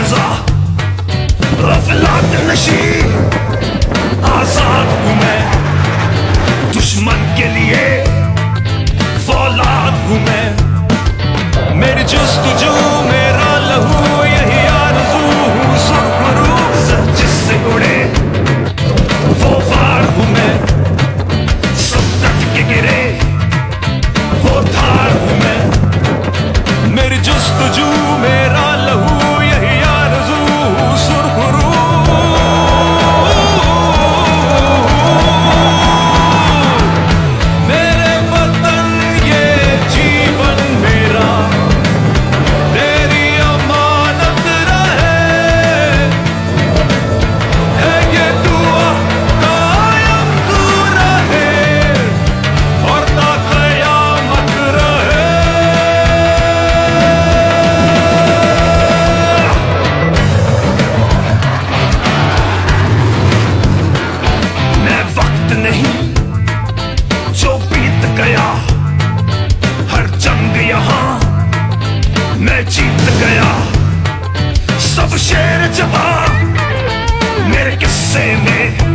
रजा गफलत नशी आजाद हूँ मैं, दुश्मन के लिए फौलाद हूँ मैं। मेरी जुस्तजू मेरा लहू यही आरज़ू हूँ, सुरखरू सच जिससे उड़े वो वार हूँ मैं, सब डट के गिरे वो धार हूँ मैं। मेरी जुस्तजू मेरा लहू यही आरज़ू हूँ, सुरखरू मेरे वतन ये जीवन मेरा तेरी अमानत रहे, है ये दुआ कायम तू रहे और ता क़यामत रहे। मैं वक्त नहीं जो बीत गया, हर जंग यहाँ मैं जीत गया। सब शेर जवान मेरे किस्से में